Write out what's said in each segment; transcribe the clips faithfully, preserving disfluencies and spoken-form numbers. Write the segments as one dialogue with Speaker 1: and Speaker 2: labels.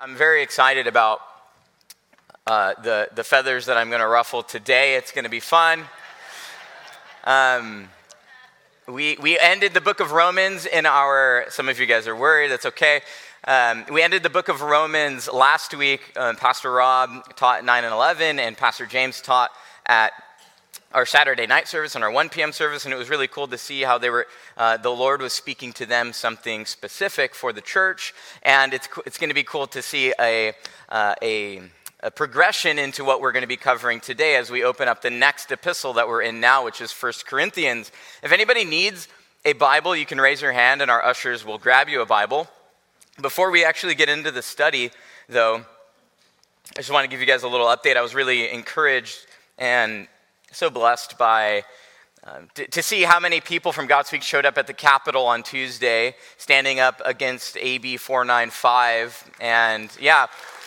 Speaker 1: I'm very excited about uh, the, the feathers that I'm going to ruffle today. It's going to be fun. Um, we, we ended the book of Romans in our, some of you guys are worried, that's okay. Um, we ended the book of Romans last week. Um, Pastor Rob taught at nine and eleven, and Pastor James taught at our Saturday night service and our one p.m. service, and it was really cool to see how they were, uh, the Lord was speaking to them something specific for the church, and it's it's going to be cool to see a, uh, a a progression into what we're going to be covering today as we open up the next epistle that we're in now, which is First Corinthians. If anybody needs a Bible, you can raise your hand, and our ushers will grab you a Bible. Before we actually get into the study, though, I just want to give you guys a little update. I was really encouraged and so blessed by uh, to, to see how many people from Godspeak showed up at the Capitol on Tuesday, standing up against A B four ninety-five, and yeah,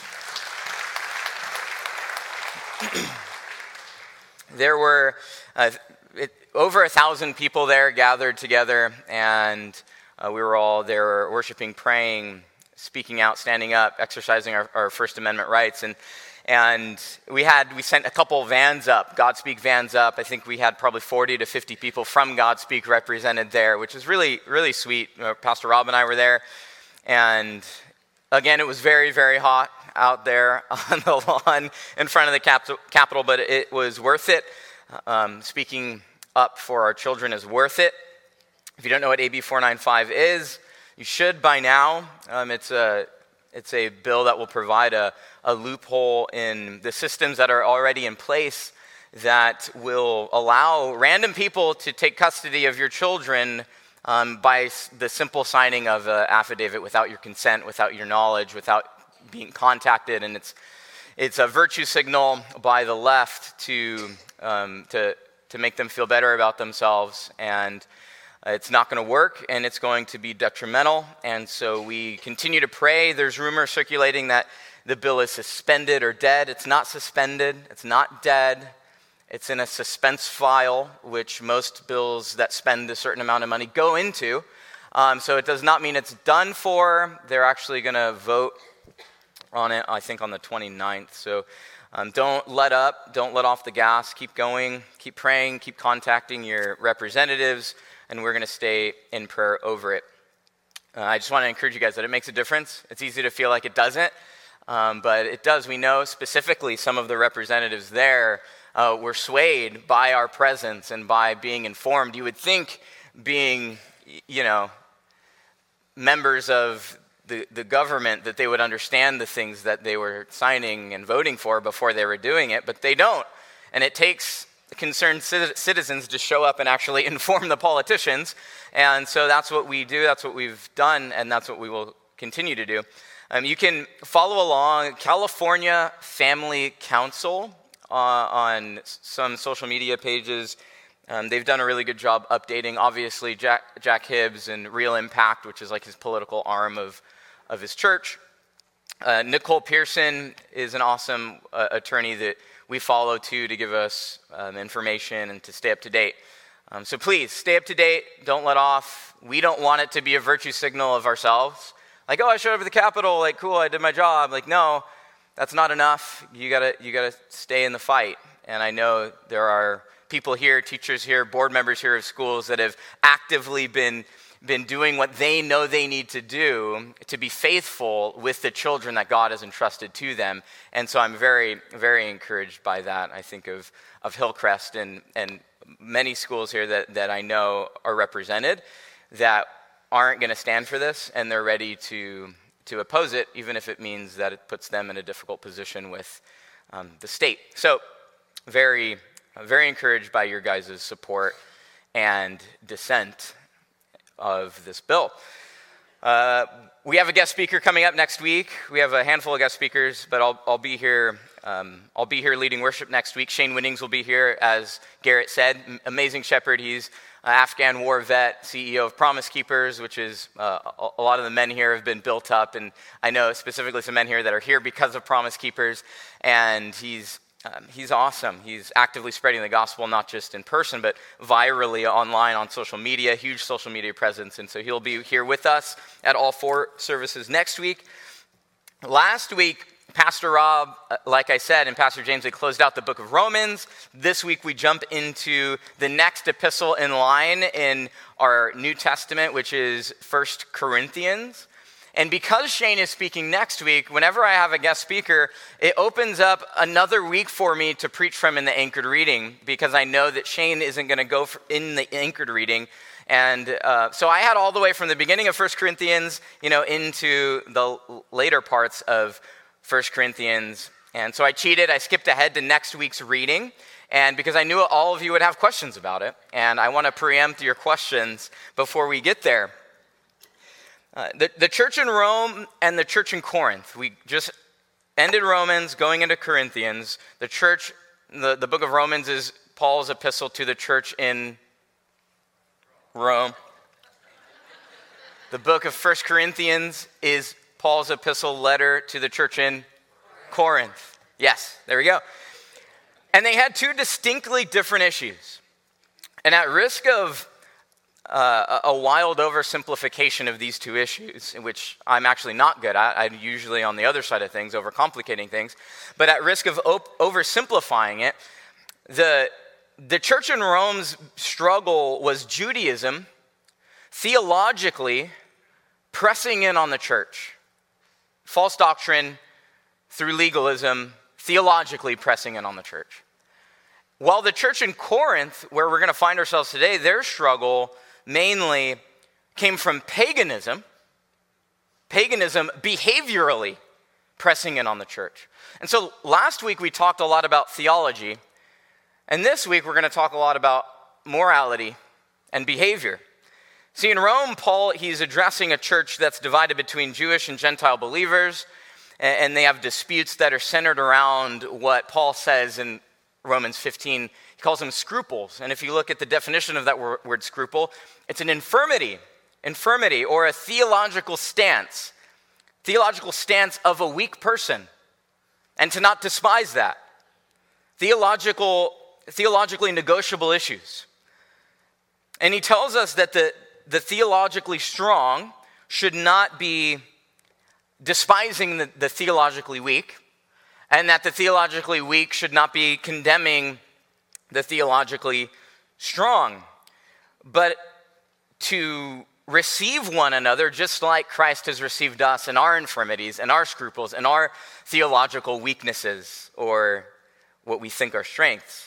Speaker 1: there were uh, it, over a thousand people there gathered together, and uh, we were all there worshiping, praying, speaking out, standing up, exercising our, our First Amendment rights, and. And we had, we sent a couple vans up, Godspeak vans up. I think we had probably forty to fifty people from Godspeak represented there, which is really, really sweet. Uh, Pastor Rob and I were there. And again, it was very, very hot out there on the lawn in front of the cap- Capitol, but it was worth it. Um, speaking up for our children is worth it. If you don't know what A B four ninety-five is, you should by now. Um, it's a It's a bill that will provide a, a loophole in the systems that are already in place that will allow random people to take custody of your children um, by the simple signing of an affidavit without your consent, without your knowledge, without being contacted. And it's it's a virtue signal by the left to um, to to make them feel better about themselves, and it's not going to work, and it's going to be detrimental, and so we continue to pray. There's rumors circulating that the bill is suspended or dead. It's not suspended. It's not dead. It's in a suspense file, which most bills that spend a certain amount of money go into. Um, so it does not mean it's done for. They're actually going to vote on it, I think, on the twenty-ninth. So um, don't let up. Don't let off the gas. Keep going. Keep praying. Keep contacting your representatives. And we're going to stay in prayer over it. Uh, I just want to encourage you guys that it makes a difference. It's easy to feel like it doesn't, um, but it does. We know specifically some of the representatives there uh, were swayed by our presence and by being informed. You would think being, you know, members of the, the government that they would understand the things that they were signing and voting for before they were doing it, but they don't. And it takes concerned citizens to show up and actually inform the politicians, and so that's what we do, that's what we've done, and that's what we will continue to do. Um, you can follow along California Family Council uh, on some social media pages. Um, they've done a really good job updating, obviously, Jack, Jack Hibbs and Real Impact, which is like his political arm of, of his church. Uh, Nicole Pearson is an awesome uh, attorney that we follow too to give us um, information and to stay up to date. Um, so please, stay up to date. Don't let off. We don't want it to be a virtue signal of ourselves. Like, oh, I showed up at the Capitol. Like, cool, I did my job. Like, no, that's not enough. You gotta, you gotta stay in the fight. And I know there are people here, teachers here, board members here of schools that have actively been been doing what they know they need to do to be faithful with the children that God has entrusted to them. And so I'm very, very encouraged by that. I think of, of Hillcrest and, and many schools here that, that I know are represented that aren't going to stand for this, and they're ready to, to oppose it, even if it means that it puts them in a difficult position with um, the state. So very, very encouraged by your guys' support and dissent of this bill. Uh, we have a guest speaker coming up next week. We have a handful of guest speakers, but I'll, I'll be here. Um, I'll be here leading worship next week. Shane Winnings will be here, as Garrett said. Amazing shepherd. He's an Afghan war vet, C E O of Promise Keepers, which is uh, a, a lot of the men here have been built up, and I know specifically some men here that are here because of Promise Keepers, and he's Um, he's awesome. He's actively spreading the gospel, not just in person, but virally online on social media, huge social media presence. And so he'll be here with us at all four services next week. Last week, Pastor Rob, uh, like I said, and Pastor James, they closed out the book of Romans. This week, we jump into the next epistle in line in our New Testament, which is First Corinthians. And because Shane is speaking next week, whenever I have a guest speaker, it opens up another week for me to preach from in the anchored reading, because I know that Shane isn't going to go in the anchored reading. And uh, so I had all the way from the beginning of First Corinthians, you know, into the later parts of First Corinthians. And so I cheated. I skipped ahead to next week's reading, and because I knew all of you would have questions about it, and I want to preempt your questions before we get there. Uh, the, the church in Rome and the church in Corinth, we just ended Romans, going into Corinthians. The church, the, the book of Romans is Paul's epistle to the church in Rome. The book of First Corinthians is Paul's epistle letter to the church in Corinth. Yes, there we go. And they had two distinctly different issues. And at risk of uh, a wild oversimplification of these two issues, in which I'm actually not good at, I'm usually on the other side of things, overcomplicating things, but at risk of op- oversimplifying it, the The church in Rome's struggle was Judaism theologically pressing in on the church. False doctrine through legalism, theologically pressing in on the church. While the church in Corinth, where we're going to find ourselves today, their struggle mainly came from paganism, paganism behaviorally pressing in on the church. And so last week we talked a lot about theology. And this week, we're going to talk a lot about morality and behavior. See, in Rome, Paul, he's addressing a church that's divided between Jewish and Gentile believers, and they have disputes that are centered around what Paul says in Romans fifteen. He calls them scruples. And if you look at the definition of that word scruple, it's an infirmity, infirmity, or a theological stance, theological stance of a weak person, and to not despise that. Theological theologically negotiable issues. And he tells us that the, the theologically strong should not be despising the, the theologically weak, and that the theologically weak should not be condemning the theologically strong, but to receive one another just like Christ has received us in our infirmities and our scruples and our theological weaknesses, or what we think are strengths.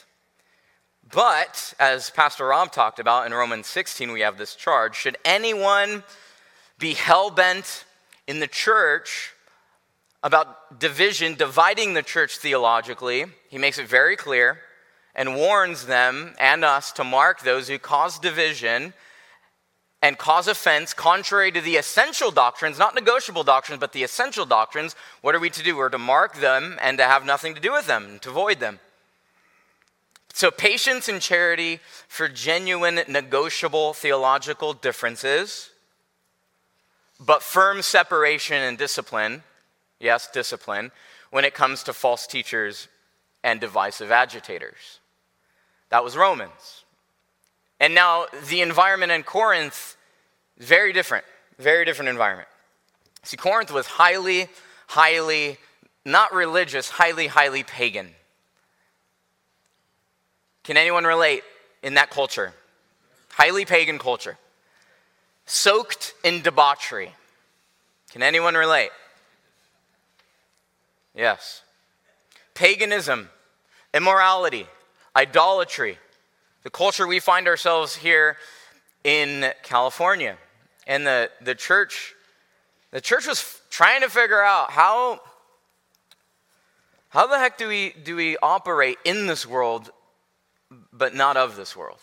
Speaker 1: But, as Pastor Rob talked about in Romans sixteen, we have this charge. Should anyone be hell-bent in the church about division, dividing the church theologically, he makes it very clear and warns them and us to mark those who cause division and cause offense contrary to the essential doctrines, not negotiable doctrines, but the essential doctrines. What are we to do? We're to mark them and to have nothing to do with them, to avoid them. So patience and charity for genuine negotiable theological differences, but firm separation and discipline, yes, discipline, when it comes to false teachers and divisive agitators. That was Romans. And now the environment in Corinth is very different, very different environment. See, Corinth was highly, highly, not religious, highly, highly pagan. Can anyone relate in that culture? Highly pagan culture. Soaked in debauchery. Can anyone relate? Yes. Paganism, immorality, idolatry. The culture we find ourselves here in California. And the, the church, the church was f- trying to figure out how, how the heck do we do we operate in this world, but not of this world?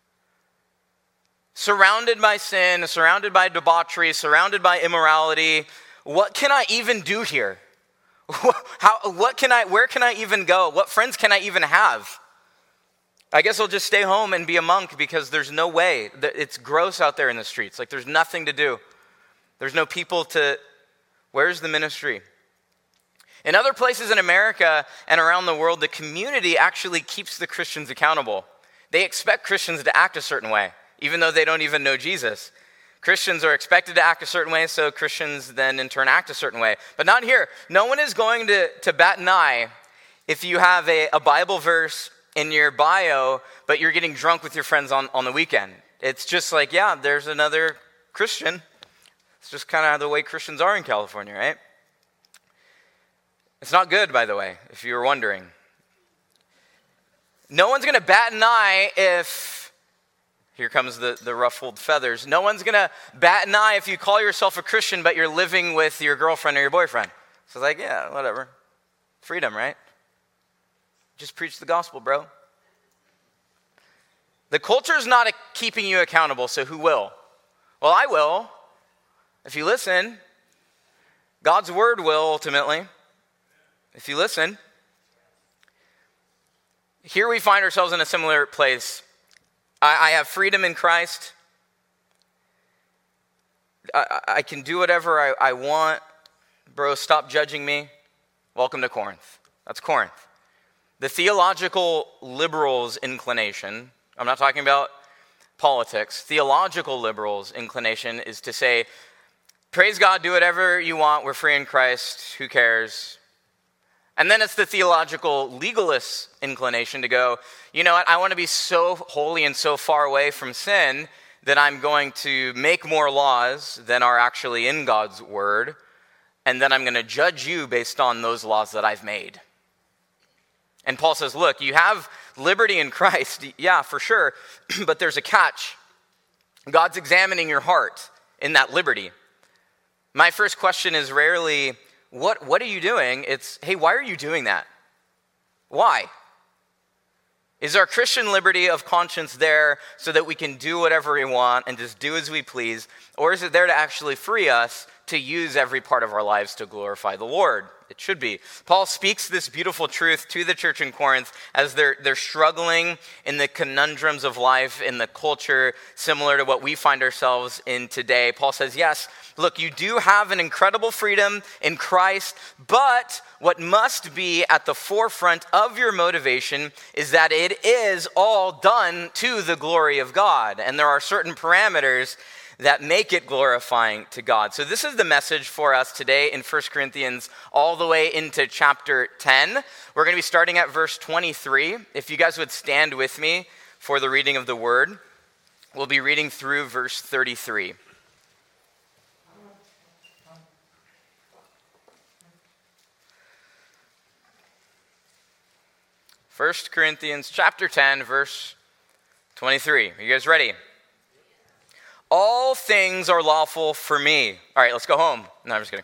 Speaker 1: Surrounded by sin, surrounded by debauchery, surrounded by immorality. What can I even do here? How, what can I, where can I even go? What friends can I even have? I guess I'll just stay home and be a monk because there's no way. It's gross out there in the streets. Like there's nothing to do. There's no people to, where's the ministry? In other places in America and around the world, the community actually keeps the Christians accountable. They expect Christians to act a certain way, even though they don't even know Jesus. Christians are expected to act a certain way, so Christians then in turn act a certain way. But not here. No one is going to, to bat an eye if you have a, a Bible verse in your bio, but you're getting drunk with your friends on, on the weekend. It's just like, yeah, there's another Christian. It's just kind of the way Christians are in California, right? It's not good, by the way, if you were wondering. No one's going to bat an eye if, here comes the, the ruffled feathers, no one's going to bat an eye if you call yourself a Christian, but you're living with your girlfriend or your boyfriend. So it's like, yeah, whatever. Freedom, right? Just preach the gospel, bro. The culture's not a keeping you accountable, so who will? Well, I will. If you listen, God's word will ultimately. If you listen. Here we find ourselves in a similar place. I, I have freedom in Christ. I, I can do whatever I, I want. Bro, stop judging me. Welcome to Corinth. That's Corinth. The theological liberals' inclination, I'm not talking about politics, theological liberals' inclination is to say, praise God, do whatever you want, we're free in Christ, who cares? And then it's the theological legalist inclination to go, you know what, I want to be so holy and so far away from sin that I'm going to make more laws than are actually in God's word, and then I'm going to judge you based on those laws that I've made. And Paul says, look, you have liberty in Christ, yeah, for sure, but there's a catch. God's examining your heart in that liberty. My first question is rarely, what, what are you doing? It's, hey, why are you doing that? Why? Is our Christian liberty of conscience there so that we can do whatever we want and just do as we please? Or is it there to actually free us to use every part of our lives to glorify the Lord? It should be. Paul speaks this beautiful truth to the church in Corinth as they're, they're struggling in the conundrums of life, in the culture similar to what we find ourselves in today. Paul says, yes, look, you do have an incredible freedom in Christ, but what must be at the forefront of your motivation is that it is all done to the glory of God. And there are certain parameters that make it glorifying to God. So this is the message for us today in First Corinthians all the way into chapter ten. We're going to be starting at verse twenty-three. If you guys would stand with me for the reading of the word, we'll be reading through verse thirty-three. First Corinthians chapter ten, verse twenty-three. Are you guys ready? All things are lawful for me. All right, let's go home. No, I'm just kidding.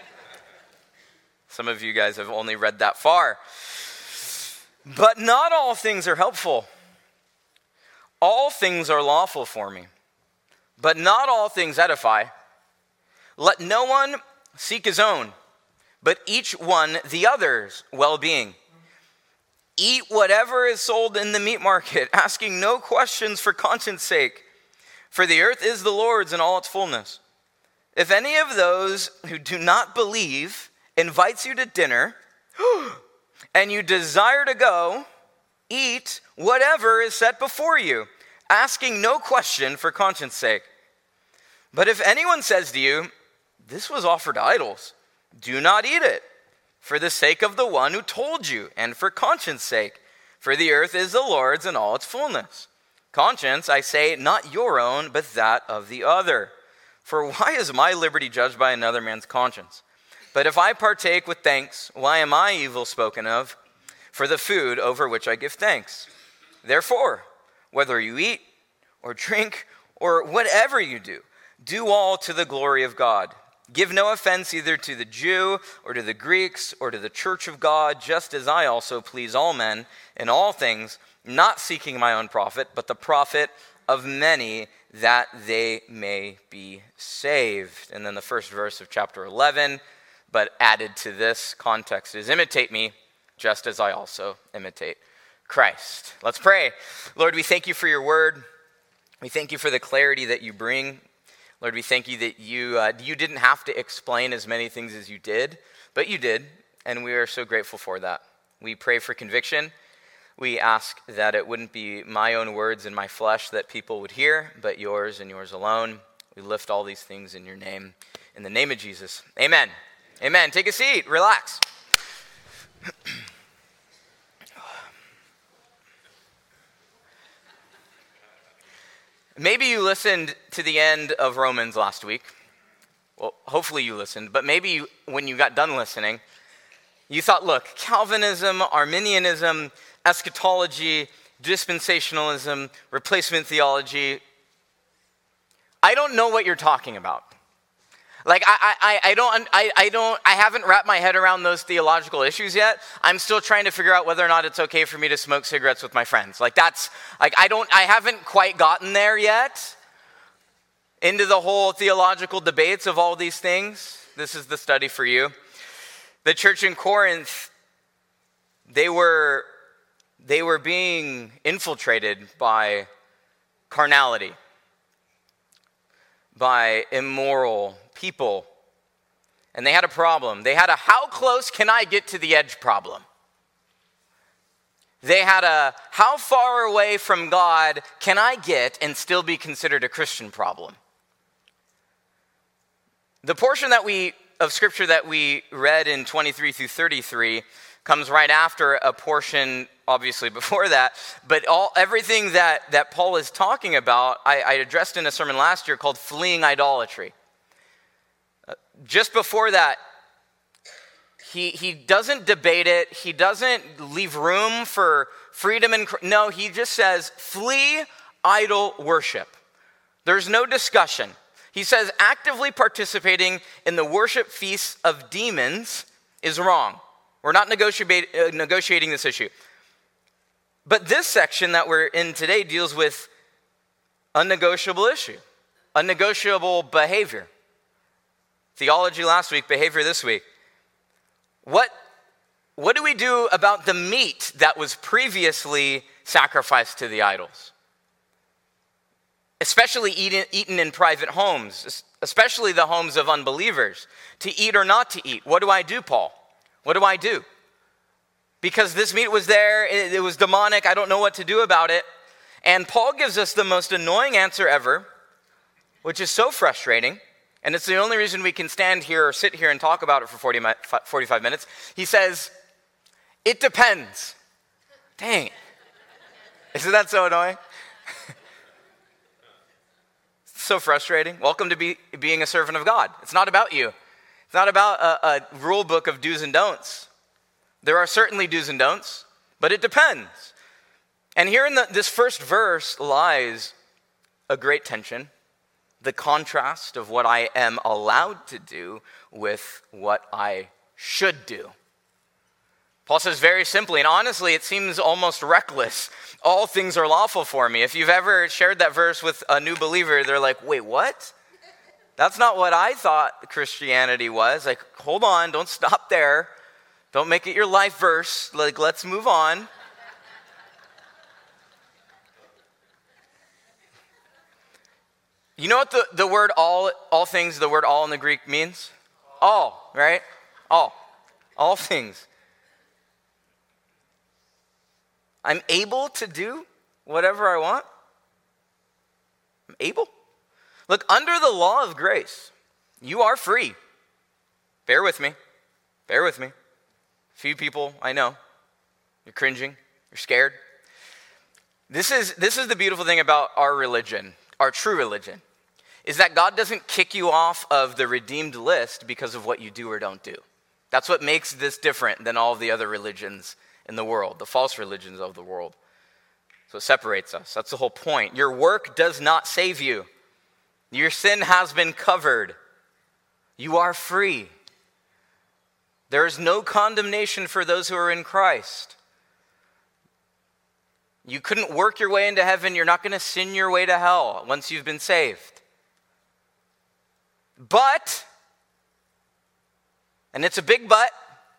Speaker 1: Some of you guys have only read that far. But not all things are helpful. All things are lawful for me, but not all things edify. Let no one seek his own, but each one the other's well-being. Eat whatever is sold in the meat market, asking no questions for conscience sake. For the earth is the Lord's in all its fullness. If any of those who do not believe invites you to dinner, and you desire to go, eat whatever is set before you, asking no question for conscience sake. But if anyone says to you, this was offered to idols, do not eat it, for the sake of the one who told you, and for conscience sake. For the earth is the Lord's in all its fullness. Conscience, I say, not your own, but that of the other. For why is my liberty judged by another man's conscience? But if I partake with thanks, why am I evil spoken of? For the food over which I give thanks. Therefore, whether you eat or drink or whatever you do, do all to the glory of God. Give no offense either to the Jew or to the Greeks or to the church of God, just as I also please all men in all things, not seeking my own profit, but the profit of many, that they may be saved. And then the first verse of chapter eleven, but added to this context is, imitate me, just as I also imitate Christ. Let's pray. Lord, we thank you for your word. We thank you for the clarity that you bring. Lord, we thank you that you uh, you didn't have to explain as many things as you did, but you did, and we are so grateful for that. We pray for conviction. We ask that it wouldn't be my own words in my flesh that people would hear, but yours and yours alone. We lift all these things in your name, in the name of Jesus. Amen. Amen. Take a seat. Relax. Maybe you listened to the end of Romans last week. Well, hopefully you listened, but maybe you, when you got done listening, you thought, look, Calvinism, Arminianism, eschatology, dispensationalism, replacement theology, I don't know what you're talking about. Like, I, I, I don't, I, I don't, I haven't wrapped my head around those theological issues yet. I'm still trying to figure out whether or not it's okay for me to smoke cigarettes with my friends. Like, that's, like, I don't, I haven't quite gotten there yet into the whole theological debates of all these things. This is the study for you. The church in Corinth, they were, they were being infiltrated by carnality, by immoral people. And they had a problem. They had a how close can I get to the edge problem. They had a how far away from God can I get and still be considered a Christian problem. The portion that we of scripture that we read in twenty-three through thirty-three comes right after a portion, obviously before that, but all everything that, that Paul is talking about, I, I addressed in a sermon last year called Fleeing Idolatry. Uh, just before that, he, he doesn't debate it, he doesn't leave room for freedom, and no, he just says, flee idol worship. There's no discussion. He says actively participating in the worship feasts of demons is wrong. We're not negotiate, uh, negotiating this issue. But this section that we're in today deals with a negotiable issue, a negotiable behavior. Theology last week, behavior this week. What, what do we do about the meat that was previously sacrificed to the idols? Especially eaten, eaten in private homes, especially the homes of unbelievers. To eat or not to eat. What do I do, Paul? What do I do? Because this meat was there, it, it was demonic, I don't know what to do about it. And Paul gives us the most annoying answer ever, which is so frustrating, and it's the only reason we can stand here or sit here and talk about it for forty, forty-five minutes. He says, it depends. Dang it. Isn't that so annoying? So frustrating. Welcome to be, being a servant of God. It's not about you. It's not about a, a rule book of do's and don'ts. There are certainly do's and don'ts, but it depends. And here in the, this first verse lies a great tension, the contrast of what I am allowed to do with what I should do. Paul says very simply, and honestly, it seems almost reckless. All things are lawful for me. If you've ever shared that verse with a new believer, they're like, wait, what? That's not what I thought Christianity was. Like, hold on, don't stop there. Don't make it your life verse. Like, let's move on. You know what the, the word all, all things, the word all in the Greek means? All, right? All. All things. I'm able to do whatever I want. I'm able. Look, under the law of grace, you are free. Bear with me. Bear with me. Few people, I know. You're cringing. You're scared. This is, this is the beautiful thing about our religion, our true religion, is that God doesn't kick you off of the redeemed list because of what you do or don't do. That's what makes this different than all of the other religions in the world, the false religions of the world. So it separates us. That's the whole point. Your work does not save you. Your sin has been covered. You are free. There is no condemnation for those who are in Christ. You couldn't work your way into heaven. You're not going to sin your way to hell once you've been saved. But, and it's a big but.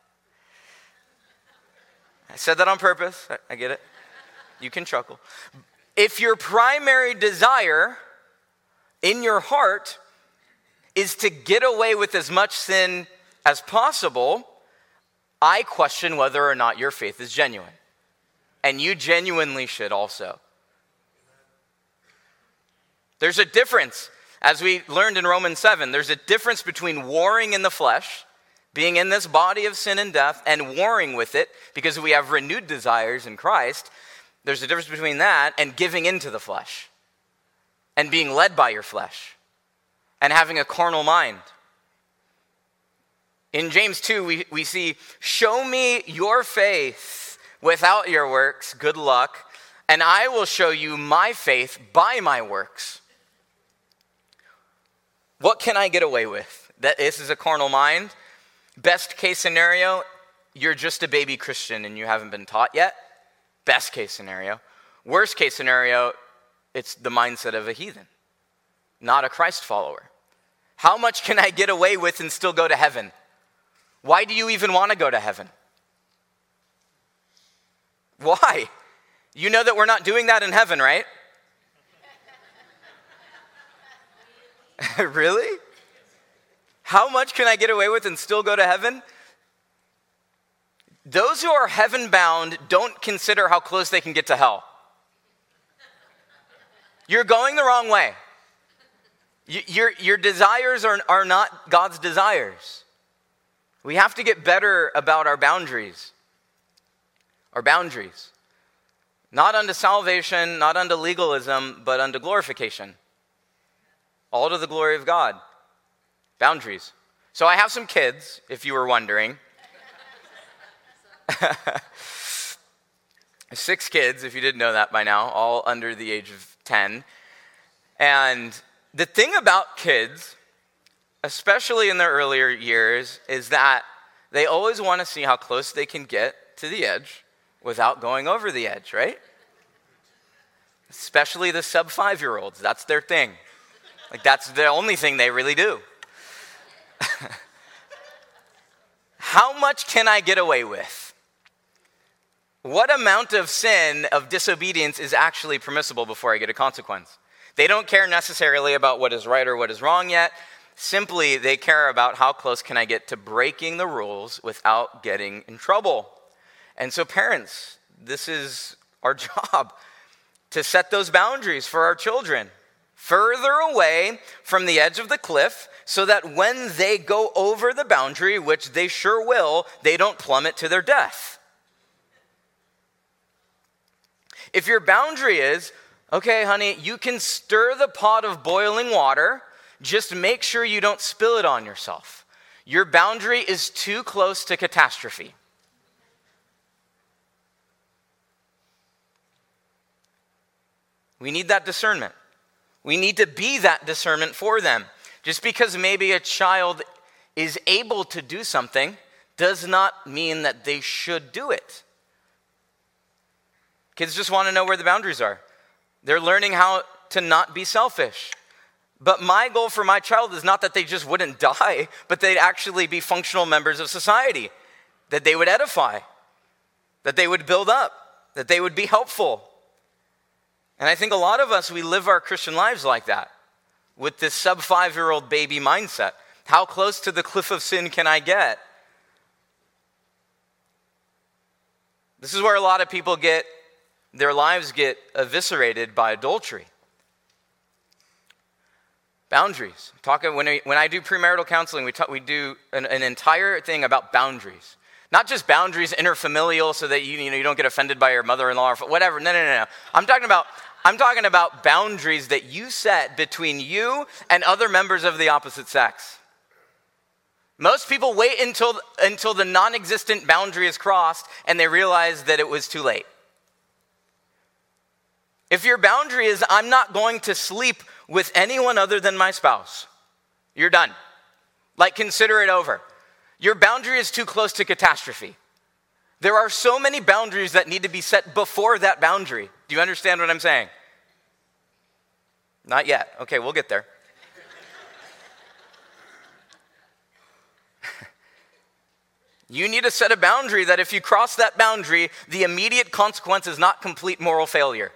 Speaker 1: I said that on purpose. I, I get it. You can chuckle. If your primary desire in your heart is to get away with as much sin as possible, I question whether or not your faith is genuine. And you genuinely should also. There's a difference. As we learned in Romans seven, there's a difference between warring in the flesh, being in this body of sin and death, and warring with it because we have renewed desires in Christ. There's a difference between that and giving into the flesh and being led by your flesh and having a carnal mind. In James two, we, we see, show me your faith without your works, good luck, and I will show you my faith by my works. What can I get away with? That this is a carnal mind. Best case scenario, you're just a baby Christian and you haven't been taught yet. Best case scenario. Worst case scenario, it's the mindset of a heathen, not a Christ follower. How much can I get away with and still go to heaven? Why do you even want to go to heaven? Why? You know that we're not doing that in heaven, right? Really? How much can I get away with and still go to heaven? Those who are heaven-bound don't consider how close they can get to hell. You're going the wrong way. You, your, your desires are, are not God's desires. We have to get better about our boundaries. Our boundaries. Not unto salvation, not unto legalism, but unto glorification. All to the glory of God. Boundaries. So I have some kids, if you were wondering. Six kids, if you didn't know that by now, all under the age of ten. And the thing about kids, especially in their earlier years, is that they always want to see how close they can get to the edge without going over the edge, right? Especially the sub-five-year-olds. That's their thing. Like, that's the only thing they really do. How much can I get away with? What amount of sin, of disobedience, is actually permissible before I get a consequence? They don't care necessarily about what is right or what is wrong yet. Simply, they care about how close can I get to breaking the rules without getting in trouble. And so parents, this is our job, to set those boundaries for our children, further away from the edge of the cliff, so that when they go over the boundary, which they sure will, they don't plummet to their death. If your boundary is, okay, honey, you can stir the pot of boiling water, just make sure you don't spill it on yourself. Your boundary is too close to catastrophe. We need that discernment. We need to be that discernment for them. Just because maybe a child is able to do something does not mean that they should do it. Kids just want to know where the boundaries are. They're learning how to not be selfish. But my goal for my child is not that they just wouldn't die, but they'd actually be functional members of society, that they would edify, that they would build up, that they would be helpful. And I think a lot of us, we live our Christian lives like that, with this sub-five-year-old baby mindset. How close to the cliff of sin can I get? This is where a lot of people get, their lives get eviscerated by adultery. Boundaries. Talk, when, I, when I do premarital counseling, we, talk, we do an, an entire thing about boundaries. Not just boundaries interfamilial so that you, you, know, you don't get offended by your mother-in-law or whatever. No, no, no, no. I'm talking about I'm talking about boundaries that you set between you and other members of the opposite sex. Most people wait until, until the non-existent boundary is crossed and they realize that it was too late. If your boundary is, I'm not going to sleep with anyone other than my spouse, you're done. Like, consider it over. Your boundary is too close to catastrophe. There are so many boundaries that need to be set before that boundary. Do you understand what I'm saying? Not yet. Okay, we'll get there. You need to set a boundary that if you cross that boundary, the immediate consequence is not complete moral failure.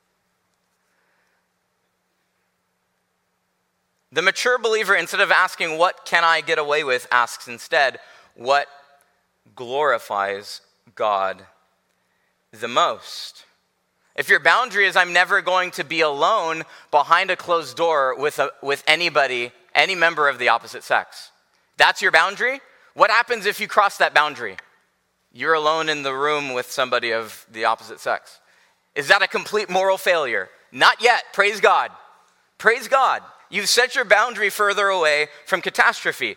Speaker 1: The mature believer, instead of asking, what can I get away with, asks instead, what glorifies God the most? If your boundary is I'm never going to be alone behind a closed door with a, with anybody, any member of the opposite sex, that's your boundary. What happens if you cross that boundary? You're alone in the room with somebody of the opposite sex. Is that a complete moral failure? Not yet. Praise God. Praise God. You've set your boundary further away from catastrophe.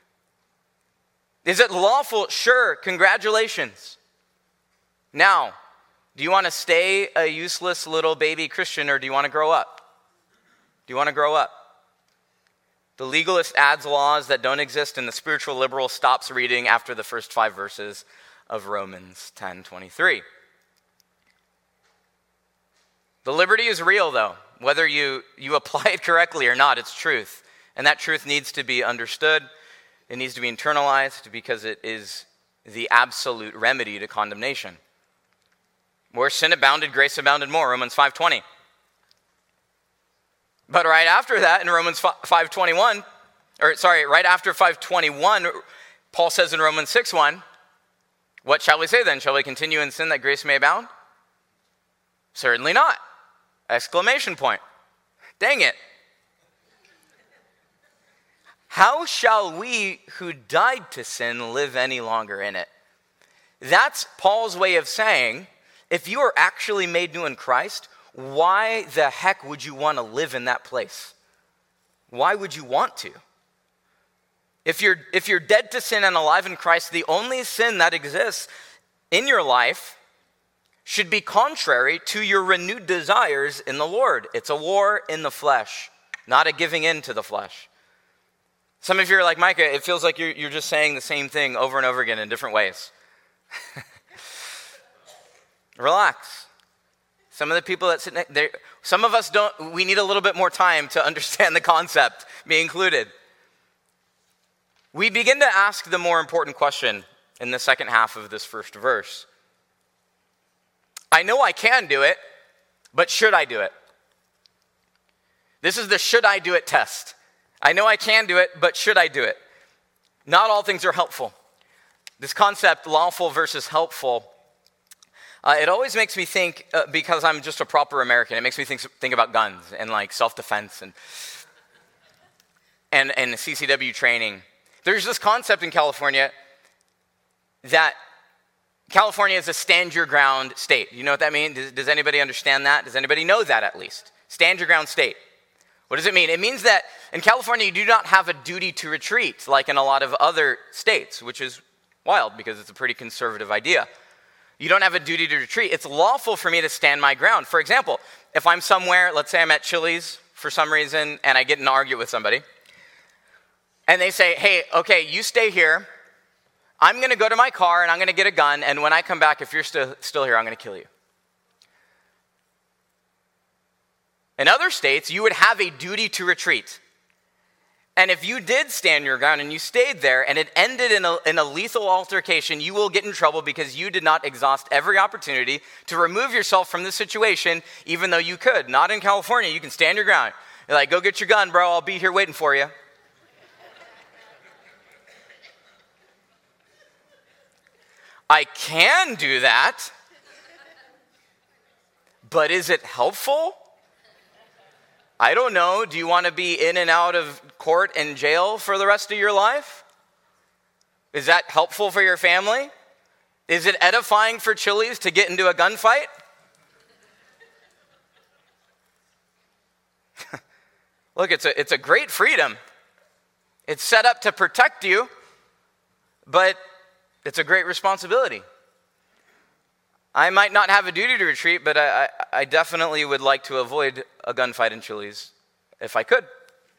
Speaker 1: Is it lawful? Sure. Congratulations. Now, do you want to stay a useless little baby Christian, or do you want to grow up? Do you want to grow up? The legalist adds laws that don't exist, and the spiritual liberal stops reading after the first five verses of Romans ten twenty-three. The liberty is real, though. Whether you, you apply it correctly or not, it's truth. And that truth needs to be understood. It needs to be internalized because it is the absolute remedy to condemnation. Where sin abounded, grace abounded more, Romans five twenty. But right after that, in Romans five twenty-one, or sorry, right after five twenty-one, Paul says in Romans six one, what shall we say then? Shall we continue in sin that grace may abound? Certainly not. Exclamation point. Dang it. How shall we who died to sin live any longer in it? That's Paul's way of saying, if you are actually made new in Christ, why the heck would you want to live in that place? Why would you want to? If you're, if you're dead to sin and alive in Christ, the only sin that exists in your life should be contrary to your renewed desires in the Lord. It's a war in the flesh, not a giving in to the flesh. Some of you are like, Micah, it feels like you're, you're just saying the same thing over and over again in different ways. Relax. Some of the people that sit next, there, some of us don't, we need a little bit more time to understand the concept, be included. We begin to ask the more important question in the second half of this first verse. I know I can do it, but should I do it? This is the should I do it test. I know I can do it, but should I do it? Not all things are helpful. This concept, lawful versus helpful, uh, it always makes me think, uh, because I'm just a proper American, it makes me think, think about guns and like self-defense and, and, and C C W training. There's this concept in California that California is a stand your ground state. You know what that means? Does, does anybody understand that? Does anybody know that at least? Stand your ground state. What does it mean? It means that in California, you do not have a duty to retreat like in a lot of other states, which is wild because it's a pretty conservative idea. You don't have a duty to retreat. It's lawful for me to stand my ground. For example, if I'm somewhere, let's say I'm at Chili's for some reason, and I get in an argument with somebody, and they say, hey, okay, you stay here. I'm going to go to my car, and I'm going to get a gun, and when I come back, if you're still, still here, I'm going to kill you. In other states, you would have a duty to retreat. And if you did stand your ground and you stayed there and it ended in a, in a lethal altercation, you will get in trouble because you did not exhaust every opportunity to remove yourself from the situation, even though you could. Not in California. You can stand your ground. You're like, go get your gun, bro. I'll be here waiting for you. I can do that, but is it helpful? I don't know. Do you want to be in and out of court and jail for the rest of your life? Is that helpful for your family? Is it edifying for Chili's to get into a gunfight? Look, it's a, it's a great freedom. It's set up to protect you, but it's a great responsibility. I might not have a duty to retreat, but I, I, I definitely would like to avoid a gunfight in Chili's if I could.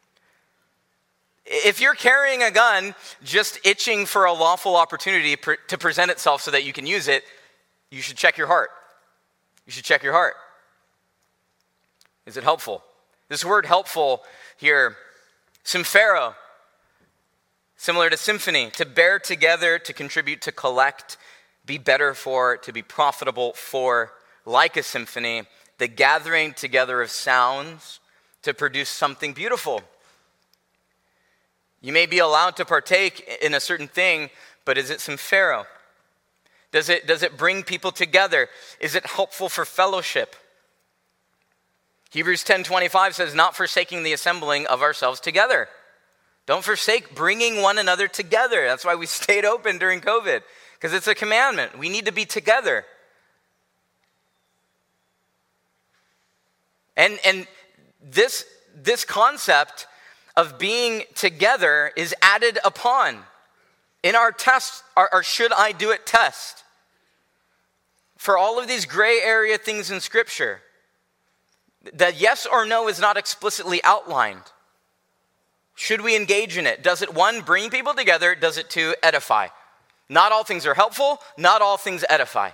Speaker 1: If you're carrying a gun just itching for a lawful opportunity per, to present itself so that you can use it, you should check your heart. You should check your heart. Is it helpful? This word helpful here, symphero, similar to symphony, to bear together, to contribute, to collect, be better for, to be profitable for, like a symphony, the gathering together of sounds to produce something beautiful. You may be allowed to partake in a certain thing, but is it symphero? Does it, does it bring people together? Is it helpful for fellowship? Hebrews ten twenty-five says, not forsaking the assembling of ourselves together. Don't forsake bringing one another together. That's why we stayed open during COVID, because it's a commandment. We need to be together. And, and this, this concept of being together is added upon in our test, our, our should I do it test. For all of these gray area things in Scripture, that yes or no is not explicitly outlined. Should we engage in it? Does it, one, bring people together? Does it, two, edify? Not all things are helpful. Not all things edify.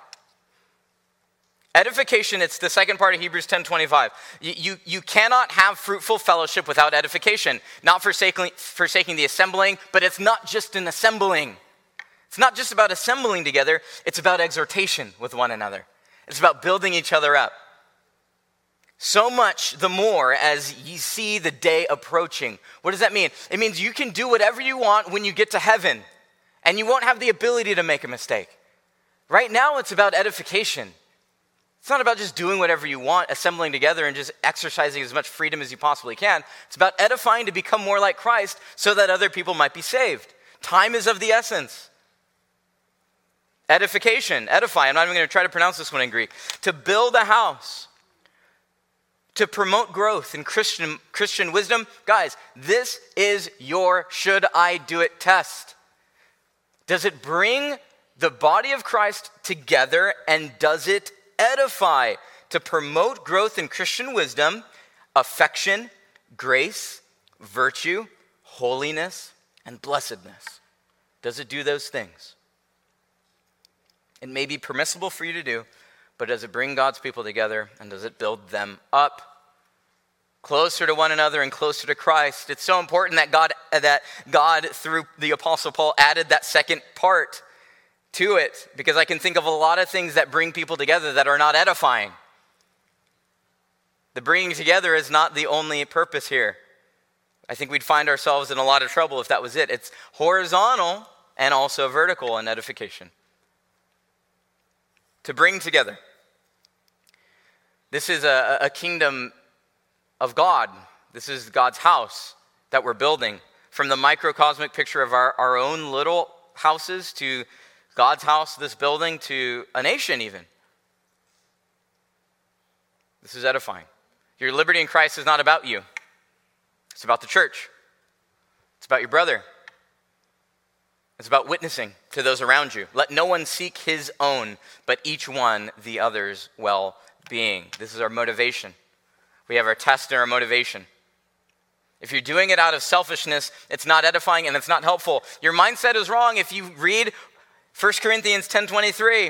Speaker 1: Edification, it's the second part of Hebrews ten twenty-five. You, you, you cannot have fruitful fellowship without edification. Not forsaking, forsaking the assembling, but it's not just an assembling. It's not just about assembling together. It's about exhortation with one another. It's about building each other up. So much the more as ye see the day approaching. What does that mean? It means you can do whatever you want when you get to heaven, and you won't have the ability to make a mistake. Right now, it's about edification. It's not about just doing whatever you want, assembling together and just exercising as much freedom as you possibly can. It's about edifying to become more like Christ so that other people might be saved. Time is of the essence. Edification, edify. I'm not even going to try to pronounce this one in Greek. To build a house. To promote growth in Christian, Christian wisdom. Guys, this is your should I do it test. Does it bring the body of Christ together, and does it edify? To promote growth in Christian wisdom, affection, grace, virtue, holiness, and blessedness. Does it do those things? It may be permissible for you to do, but does it bring God's people together, and does it build them up closer to one another and closer to Christ? It's so important that God, that God through the Apostle Paul, added that second part to it, because I can think of a lot of things that bring people together that are not edifying. The bringing together is not the only purpose here. I think we'd find ourselves in a lot of trouble if that was it. It's horizontal and also vertical in edification. To bring together. This is a, a kingdom of God. This is God's house that we're building. From the microcosmic picture of our, our own little houses to God's house, this building, to a nation even. This is edifying. Your liberty in Christ is not about you. It's about the church. It's about your brother. It's about witnessing to those around you. Let no one seek his own, but each one the other's well-being. This is our motivation. We have our test and our motivation. If you're doing it out of selfishness, it's not edifying and it's not helpful. Your mindset is wrong if you read First Corinthians ten twenty-three.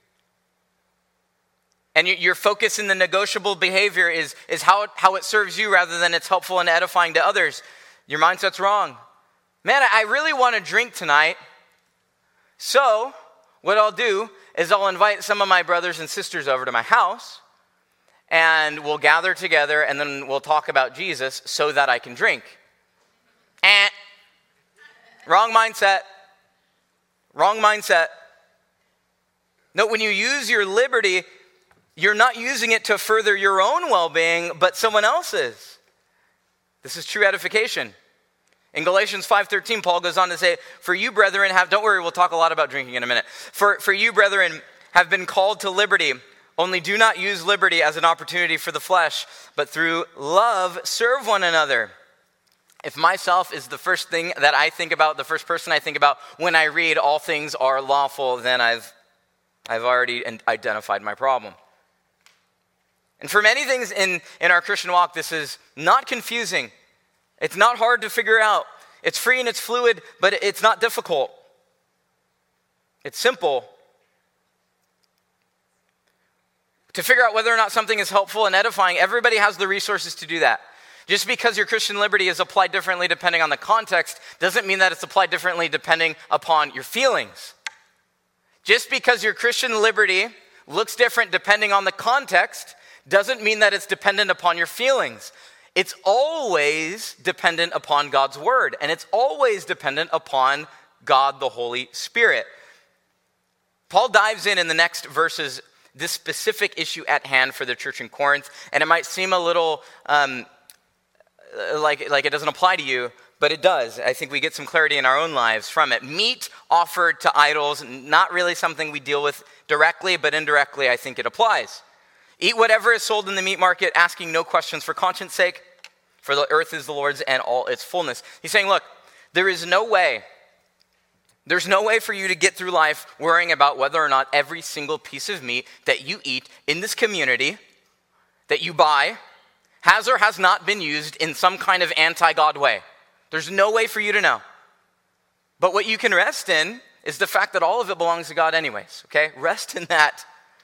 Speaker 1: And your focus in the negotiable behavior is, is how, it, how it serves you rather than it's helpful and edifying to others. Your mindset's wrong. Man, I really want to drink tonight. So what I'll do is I'll invite some of my brothers and sisters over to my house, and we'll gather together, and then we'll talk about Jesus so that I can drink. Eh. Wrong mindset. Wrong mindset. No, when you use your liberty, you're not using it to further your own well-being, but someone else's. This is true edification. In Galatians five thirteen, Paul goes on to say, for you, brethren, have, don't worry, we'll talk a lot about drinking in a minute. For, for you, brethren, have been called to liberty. Only do not use liberty as an opportunity for the flesh, but through love serve one another. If myself is the first thing that I think about, the first person I think about when I read all things are lawful, then I've, I've already identified my problem. And for many things in, in our Christian walk, this is not confusing. It's not hard to figure out. It's free and it's fluid, but it's not difficult. It's simple. To figure out whether or not something is helpful and edifying, everybody has the resources to do that. Just because your Christian liberty is applied differently depending on the context doesn't mean that it's applied differently depending upon your feelings. Just because your Christian liberty looks different depending on the context doesn't mean that it's dependent upon your feelings. It's always dependent upon God's word, and it's always dependent upon God the Holy Spirit. Paul dives in in the next verses this specific issue at hand for the church in Corinth. And it might seem a little um, like, like it doesn't apply to you, but it does. I think we get some clarity in our own lives from it. Meat offered to idols, not really something we deal with directly, but indirectly I think it applies. Eat whatever is sold in the meat market, asking no questions for conscience sake, for the earth is the Lord's and all its fullness. He's saying, look, there is no way, there's no way for you to get through life worrying about whether or not every single piece of meat that you eat in this community, that you buy, has or has not been used in some kind of anti-God way. There's no way for you to know. But what you can rest in is the fact that all of it belongs to God anyways, okay? Rest in that.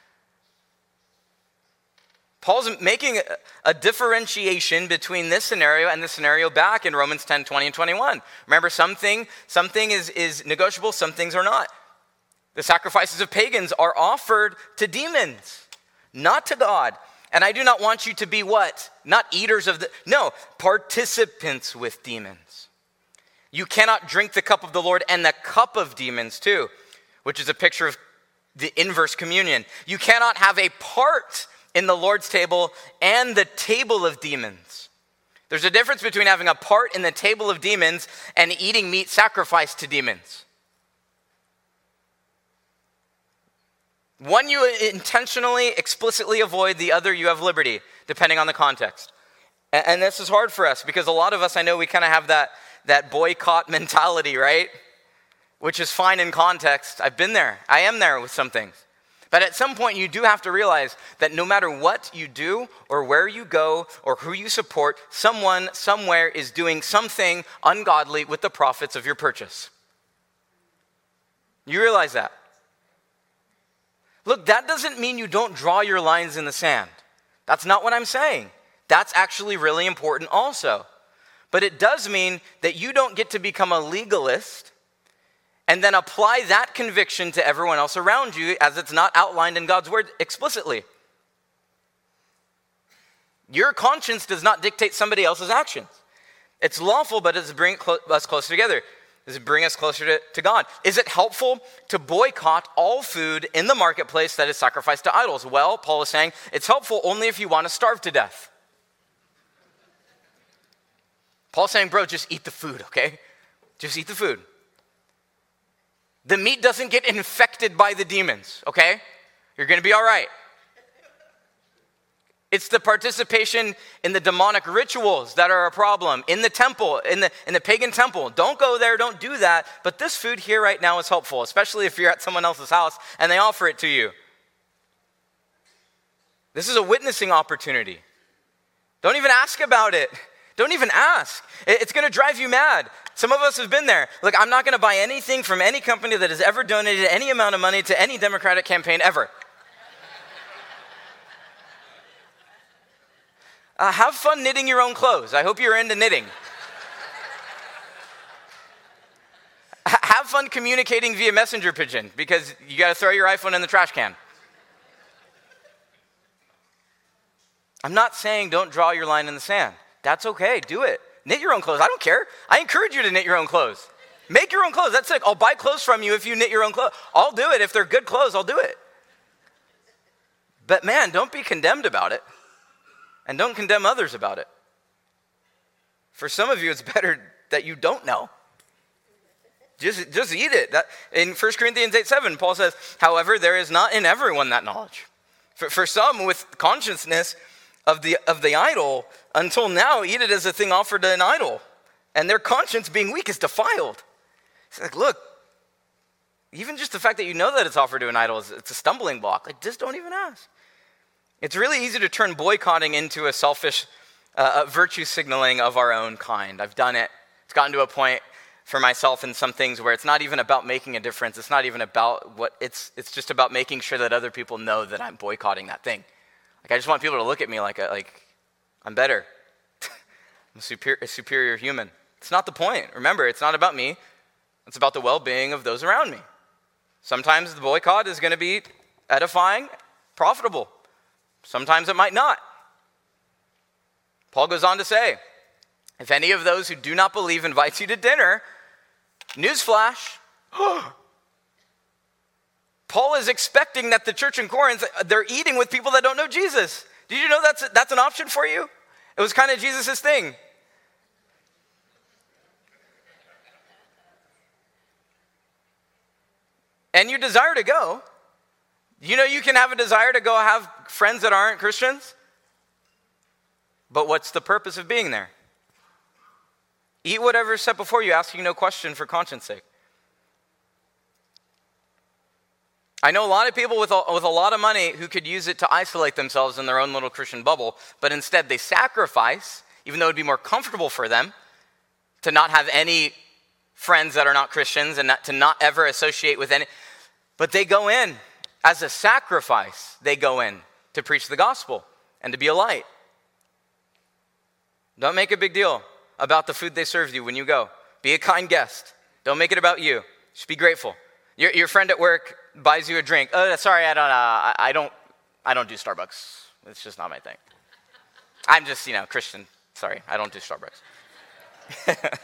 Speaker 1: Paul's making a, a differentiation between this scenario and the scenario back in Romans ten, twenty, and twenty-one. Remember, something, something is, is negotiable, some things are not. The sacrifices of pagans are offered to demons, not to God. And I do not want you to be what? Not eaters of the, no, participants with demons. You cannot drink the cup of the Lord and the cup of demons too, which is a picture of the inverse communion. You cannot have a part in the Lord's table and the table of demons. There's a difference between having a part in the table of demons and eating meat sacrificed to demons. One you intentionally, explicitly avoid, the other you have liberty, depending on the context. And this is hard for us because a lot of us, I know we kind of have that, that boycott mentality, right? Which is fine in context. I've been there. I am there with some things. But at some point, you do have to realize that no matter what you do or where you go or who you support, someone somewhere is doing something ungodly with the profits of your purchase. You realize that? Look, that doesn't mean you don't draw your lines in the sand. That's not what I'm saying. That's actually really important also. But it does mean that you don't get to become a legalist and then apply that conviction to everyone else around you as it's not outlined in God's word explicitly. Your conscience does not dictate somebody else's actions. It's lawful, but does it bring us closer together? Does it bring us closer to, to God? Is it helpful to boycott all food in the marketplace that is sacrificed to idols? Well, Paul is saying it's helpful only if you want to starve to death. Paul's saying, bro, just eat the food, okay? Just eat the food. The meat doesn't get infected by the demons, okay? You're going to be all right. It's the participation in the demonic rituals that are a problem. In the temple, in the, in the pagan temple. Don't go there, don't do that. But this food here right now is helpful, especially if you're at someone else's house and they offer it to you. This is a witnessing opportunity. Don't even ask about it. Don't even ask. It's going to drive you mad. Some of us have been there. Look, I'm not going to buy anything from any company that has ever donated any amount of money to any Democratic campaign ever. Uh, have fun knitting your own clothes. I hope you're into knitting. H- have fun communicating via messenger pigeon because you got to throw your iPhone in the trash can. I'm not saying don't draw your line in the sand. That's okay. Do it. Knit your own clothes. I don't care. I encourage you to knit your own clothes. Make your own clothes. That's it. I'll buy clothes from you if you knit your own clothes. I'll do it. If they're good clothes, I'll do it. But man, don't be condemned about it. And don't condemn others about it. For some of you, it's better that you don't know. Just, just eat it. That, in First Corinthians eight seven, Paul says, however, there is not in everyone that knowledge. For, for some, with consciousness of the, of the idol, until now, eat it as a thing offered to an idol. And their conscience being weak is defiled. It's like, look, even just the fact that you know that it's offered to an idol, is it's a stumbling block. Like, just don't even ask. It's really easy to turn boycotting into a selfish uh, virtue signaling of our own kind. I've done it. It's gotten to a point for myself in some things where it's not even about making a difference. It's not even about what, it's it's just about making sure that other people know that I'm boycotting that thing. Like, I just want people to look at me like, a, like I'm better. I'm a superior, a superior human. It's not the point. Remember, it's not about me. It's about the well-being of those around me. Sometimes the boycott is going to be edifying, profitable. Sometimes it might not. Paul goes on to say, if any of those who do not believe invites you to dinner, newsflash, Paul is expecting that the church in Corinth, they're eating with people that don't know Jesus. Did you know that's, that's an option for you? It was kind of Jesus' thing. And you desire to go. You know you can have a desire to go have friends that aren't Christians. But what's the purpose of being there? Eat whatever is set before you, asking no question for conscience sake. I know a lot of people with a, with a lot of money who could use it to isolate themselves in their own little Christian bubble, but instead they sacrifice, even though it would be more comfortable for them to not have any friends that are not Christians and not, to not ever associate with any, but they go in as a sacrifice. They go in to preach the gospel and to be a light. Don't make a big deal about the food they served you when you go. Be a kind guest. Don't make it about you. Just be grateful. Your, your friend at work buys you a drink. Oh, sorry, I don't, uh, I, I don't, I don't do Starbucks. It's just not my thing. I'm just, you know, Christian. Sorry, I don't do Starbucks.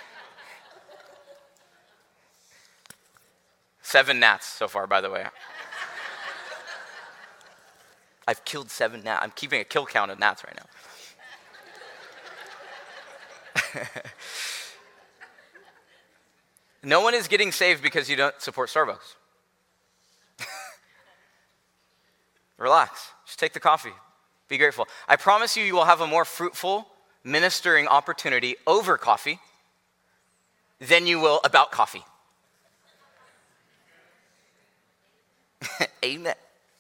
Speaker 1: Seven gnats so far, by the way. I've killed seven gnats. I'm keeping a kill count of gnats right now. No one is getting saved because you don't support Starbucks. Relax. Just take the coffee. Be grateful. I promise you, you will have a more fruitful ministering opportunity over coffee than you will about coffee. Amen.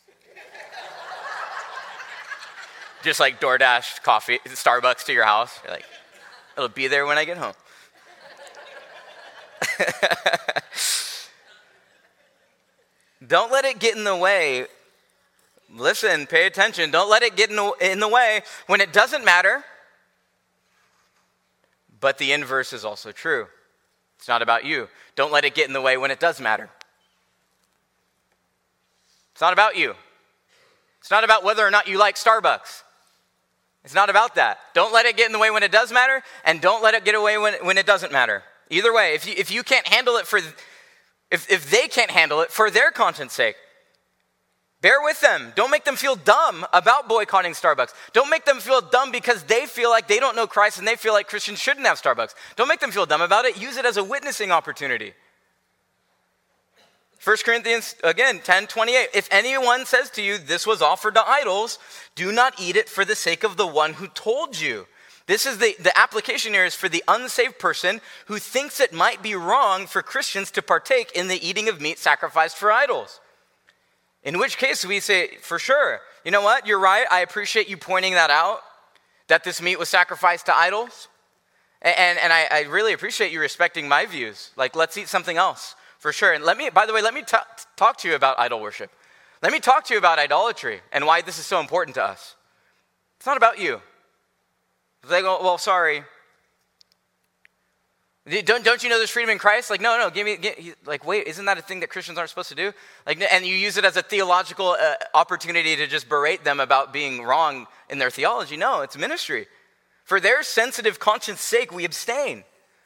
Speaker 1: Just like DoorDash coffee, Starbucks to your house. You're like, it'll be there when I get home. Don't let it get in the way. Listen, pay attention. Don't let it get in the, in the way when it doesn't matter. But the inverse is also true. It's not about you. Don't let it get in the way when it does matter. It's not about you. It's not about whether or not you like Starbucks. It's not about that. Don't let it get in the way when it does matter, and don't let it get away when, when it doesn't matter. Either way, if you, if you can't handle it for, if, if they can't handle it for their conscience sake, bear with them. Don't make them feel dumb about boycotting Starbucks. Don't make them feel dumb because they feel like they don't know Christ and they feel like Christians shouldn't have Starbucks. Don't make them feel dumb about it. Use it as a witnessing opportunity. First Corinthians, again, ten twenty-eight. If anyone says to you, this was offered to idols, do not eat it for the sake of the one who told you. This is the, the application here is for the unsaved person who thinks it might be wrong for Christians to partake in the eating of meat sacrificed for idols. In which case we say, for sure, you know what? You're right. I appreciate you pointing that out, that this meat was sacrificed to idols. And, and I, I really appreciate you respecting my views. Like, let's eat something else. For sure. And let me, by the way, let me t- talk to you about idol worship. Let me talk to you about idolatry and why this is so important to us. It's not about you. They go, well, sorry. Don't, don't you know there's freedom in Christ? Like, no, no, give me, give, like, wait, isn't that a thing that Christians aren't supposed to do? Like, and you use it as a theological uh, opportunity to just berate them about being wrong in their theology. No, it's ministry. For their sensitive conscience sake, we abstain.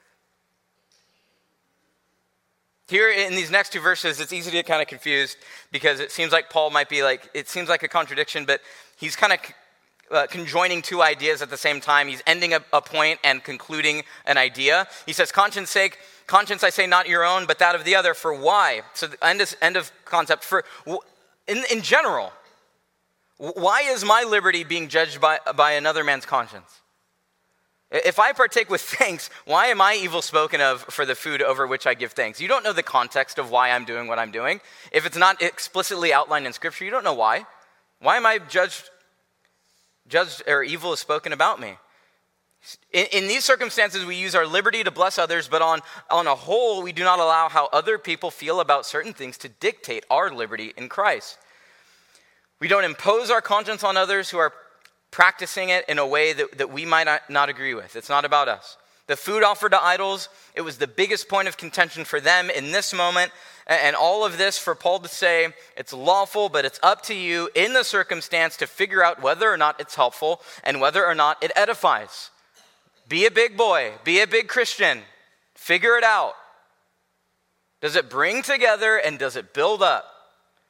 Speaker 1: Here in these next two verses, it's easy to get kind of confused because it seems like Paul might be like, it seems like a contradiction, but he's kind of uh, conjoining two ideas at the same time. He's ending a, a point and concluding an idea. He says, conscience sake, conscience I say not your own, but that of the other. For why? So the end of, end of concept. For in, in general, why is my liberty being judged by, by another man's conscience? If I partake with thanks, why am I evil spoken of for the food over which I give thanks? You don't know the context of why I'm doing what I'm doing. If it's not explicitly outlined in Scripture, you don't know why. Why am I judged, judged or evil is spoken about me? In, in these circumstances, we use our liberty to bless others, but on, on a whole, we do not allow how other people feel about certain things to dictate our liberty in Christ. We don't impose our conscience on others who are practicing it in a way that, that we might not, not agree with. It's not about us. The food offered to idols, it was the biggest point of contention for them in this moment. And all of this for Paul to say, it's lawful, but it's up to you in the circumstance to figure out whether or not it's helpful and whether or not it edifies. Be a big boy. Be a big Christian. Figure it out. Does it bring together and does it build up?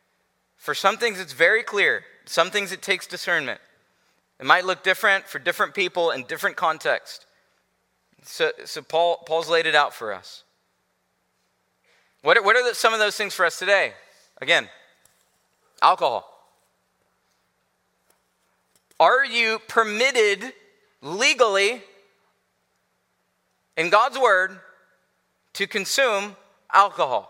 Speaker 1: For some things it's very clear. Some things it takes discernment. It might look different for different people in different contexts. So, so Paul, Paul's laid it out for us. What are, what are the, some of those things for us today? Again, alcohol. Are you permitted legally in God's word to consume alcohol?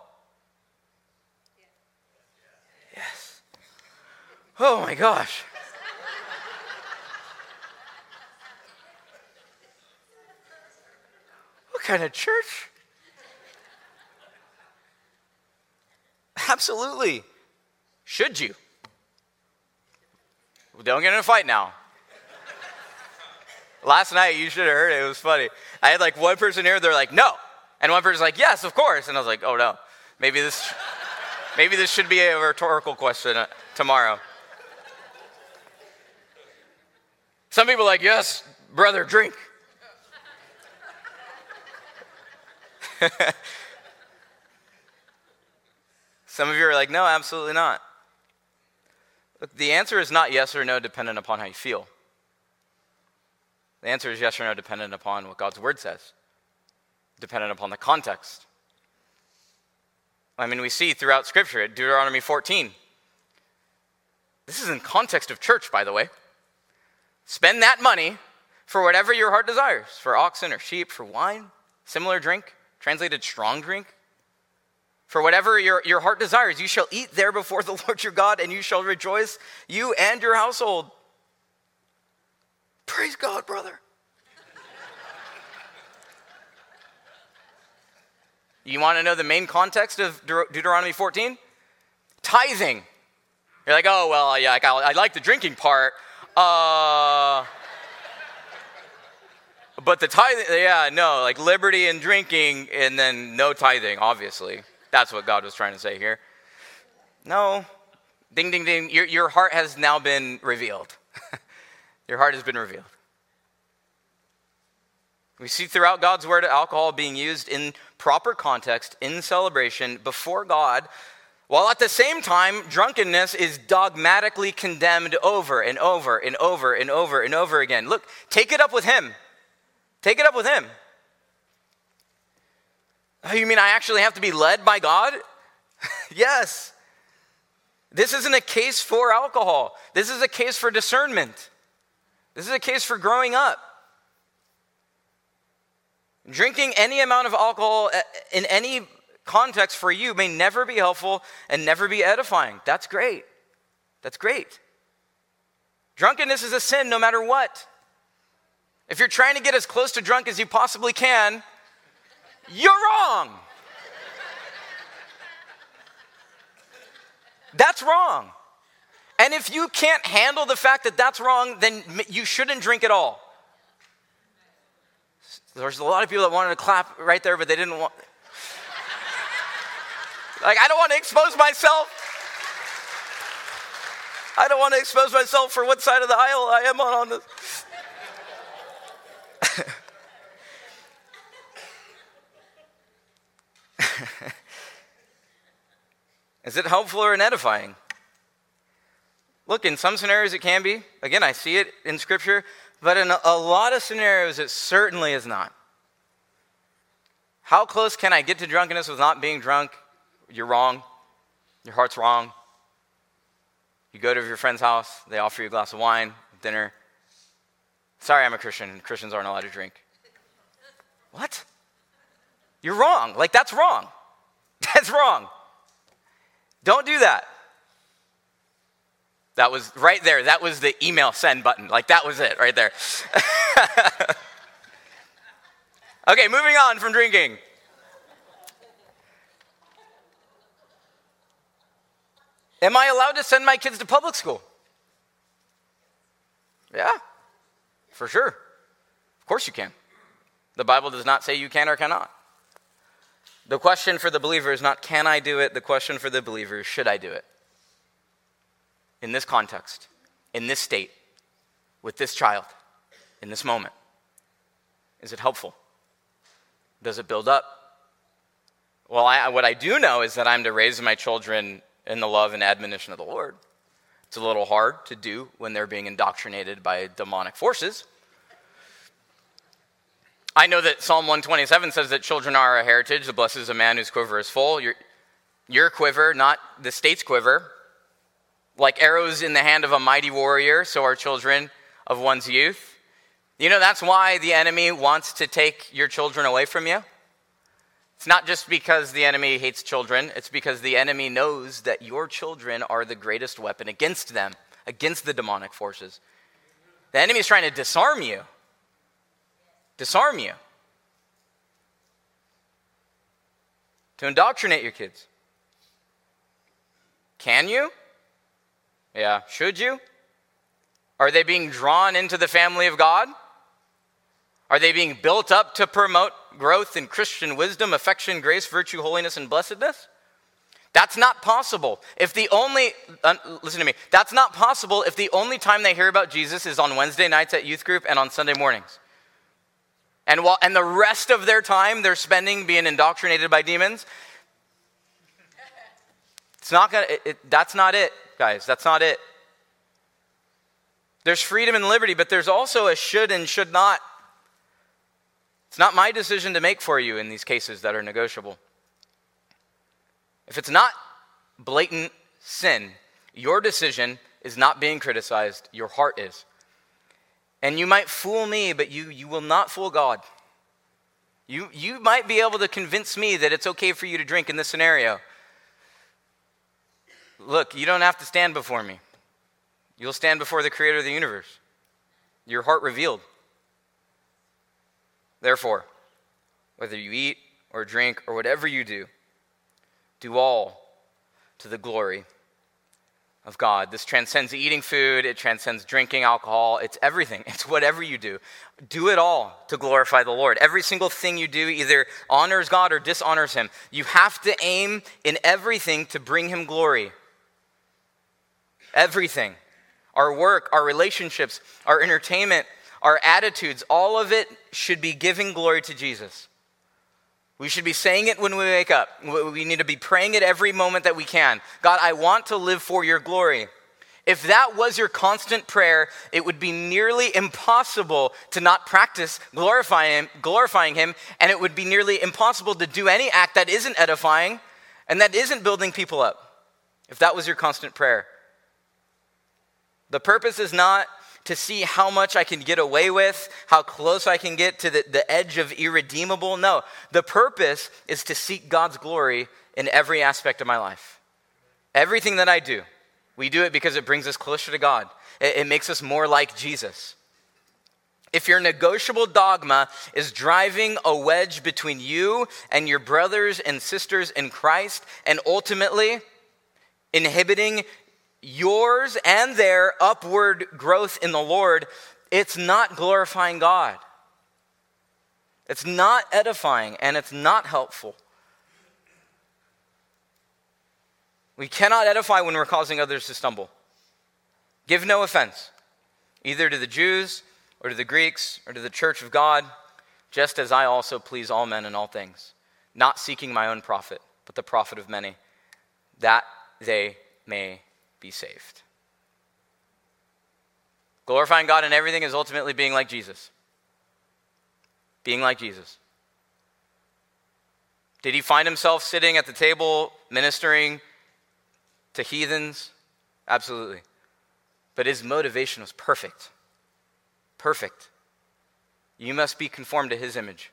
Speaker 1: Yes. Oh my gosh. What kind of church? Absolutely. Should you? Don't get in a fight now. Last night, you should have heard it. It was funny. I had like one person here, they're like, no. And one person's like, yes, of course. And I was like, oh no. Maybe this maybe this should be a rhetorical question uh, tomorrow. Some people are like, yes, brother, drink. Some of you are like, no, absolutely not. Look, the answer is not yes or no dependent upon how you feel. The answer is yes or no dependent upon what God's word says, dependent upon the context. I mean, we see throughout Scripture, at Deuteronomy fourteen. This is in context of church, by the way. Spend that money for whatever your heart desires, for oxen or sheep, for wine, similar drink, translated strong drink. For whatever your, your heart desires, you shall eat there before the Lord your God, and you shall rejoice, you and your household. Praise God, brother. You want to know the main context of Deut- Deuteronomy fourteen? Tithing. You're like, oh, well, yeah, I, I like the drinking part. Uh, but the tithing, yeah, no, like liberty and drinking, and then no tithing, obviously. That's what God was trying to say here. No. Ding, ding, ding. Your, your heart has now been revealed. Your heart has been revealed. We see throughout God's word alcohol being used in proper context, in celebration, before God, while at the same time, drunkenness is dogmatically condemned over and over and over and over and over again. Look, take it up with him. Take it up with him. Oh, you mean I actually have to be led by God? Yes. This isn't a case for alcohol. This is a case for discernment. This is a case for growing up. Drinking any amount of alcohol in any context for you may never be helpful and never be edifying. That's great. That's great. Drunkenness is a sin no matter what. If you're trying to get as close to drunk as you possibly can, you're wrong. That's wrong. And if you can't handle the fact that that's wrong, then you shouldn't drink at all. There's a lot of people that wanted to clap right there, but they didn't want. Like, I don't want to expose myself. I don't want to expose myself for what side of the aisle I am on on this. Is it helpful or edifying? Look, in some scenarios it can be. Again, I see it in Scripture. But in a lot of scenarios, it certainly is not. How close can I get to drunkenness with not being drunk? You're wrong. Your heart's wrong. You go to your friend's house. They offer you a glass of wine, dinner. Sorry, I'm a Christian. Christians aren't allowed to drink. What? You're wrong. Like, that's wrong. That's wrong. Don't do that. That was right there. That was the email send button. Like, that was it right there. Okay, moving on from drinking. Am I allowed to send my kids to public school? Yeah, for sure. Of course you can. The Bible does not say you can or cannot. The question for the believer is not, can I do it? The question for the believer is, should I do it? In this context, in this state, with this child, in this moment. Is it helpful? Does it build up? Well, I, what I do know is that I'm to raise my children in the love and admonition of the Lord. It's a little hard to do when they're being indoctrinated by demonic forces. I know that Psalm one twenty-seven says that children are a heritage. The blessed is a man whose quiver is full. Your, your quiver, not the state's quiver. Like arrows in the hand of a mighty warrior, so are children of one's youth. You know, that's why the enemy wants to take your children away from you. It's not just because the enemy hates children. It's because the enemy knows that your children are the greatest weapon against them, against the demonic forces. The enemy is trying to disarm you. Disarm you. To indoctrinate your kids. Can you? Yeah. Should you? Are they being drawn into the family of God? Are they being built up to promote growth in Christian wisdom, affection, grace, virtue, holiness, and blessedness? That's not possible. If the only, uh, listen to me, that's not possible if the only time they hear about Jesus is on Wednesday nights at youth group and on Sunday mornings. And while, and the rest of their time they're spending being indoctrinated by demons. It's not gonna, it, it, that's not it, guys. That's not it. There's freedom and liberty, but there's also a should and should not. It's not my decision to make for you in these cases that are negotiable. If it's not blatant sin, your decision is not being criticized. Your heart is. And you might fool me, but you, you will not fool God. You, you might be able to convince me that it's okay for you to drink in this scenario. Look, you don't have to stand before me. You'll stand before the creator of the universe. Your heart revealed. Therefore, whether you eat or drink or whatever you do, do all to the glory of God. This transcends eating food. It transcends drinking alcohol. It's everything. It's whatever you do. Do it all to glorify the Lord. Every single thing you do either honors God or dishonors him. You have to aim in everything to bring him glory. Everything. Our work, our relationships, our entertainment, our attitudes, all of it should be giving glory to Jesus. We should be saying it when we wake up. We need to be praying it every moment that we can. God, I want to live for your glory. If that was your constant prayer, it would be nearly impossible to not practice glorifying him, glorifying him, and it would be nearly impossible to do any act that isn't edifying and that isn't building people up. If that was your constant prayer. The purpose is not to see how much I can get away with, how close I can get to the, the edge of irredeemable. No, the purpose is to seek God's glory in every aspect of my life. Everything that I do, we do it because it brings us closer to God. It, it makes us more like Jesus. If your negotiable dogma is driving a wedge between you and your brothers and sisters in Christ, and ultimately inhibiting yours and their upward growth in the Lord, it's not glorifying God. It's not edifying, and it's not helpful. We cannot edify when we're causing others to stumble. Give no offense, either to the Jews or to the Greeks or to the church of God, just as I also please all men in all things, not seeking my own profit, but the profit of many, that they may be saved. Glorifying God in everything is ultimately being like Jesus. Being like Jesus. Did he find himself sitting at the table ministering to heathens? Absolutely. But his motivation was perfect. Perfect. You must be conformed to his image.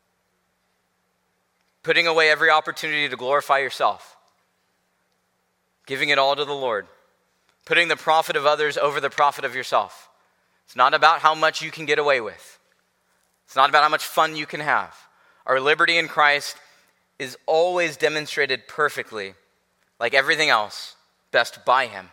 Speaker 1: Putting away every opportunity to glorify yourself. Giving it all to the Lord. Putting the profit of others over the profit of yourself. It's not about how much you can get away with. It's not about how much fun you can have. Our liberty in Christ is always demonstrated perfectly, like everything else, best by him.